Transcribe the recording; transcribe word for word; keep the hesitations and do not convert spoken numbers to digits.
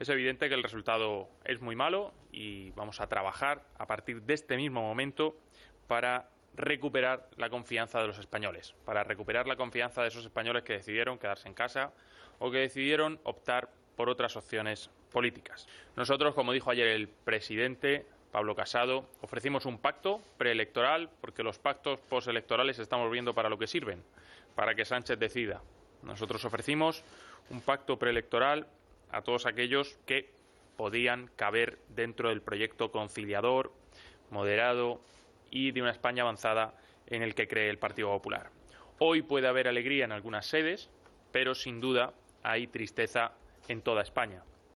Es evidente que el resultado es muy malo y vamos a trabajar a partir de este mismo momento para recuperar la confianza de los españoles, para recuperar la confianza de esos españoles que decidieron quedarse en casa o que decidieron optar por otras opciones políticas. Nosotros, como dijo ayer el presidente Pablo Casado, ofrecimos un pacto preelectoral porque los pactos postelectorales estamos viendo para lo que sirven, para que Sánchez decida. Nosotros ofrecimos un pacto preelectoral a todos aquellos que podían caber dentro del proyecto conciliador, moderado y de una España avanzada en el que cree el Partido Popular. Hoy puede haber alegría en algunas sedes, pero sin duda hay tristeza en toda España.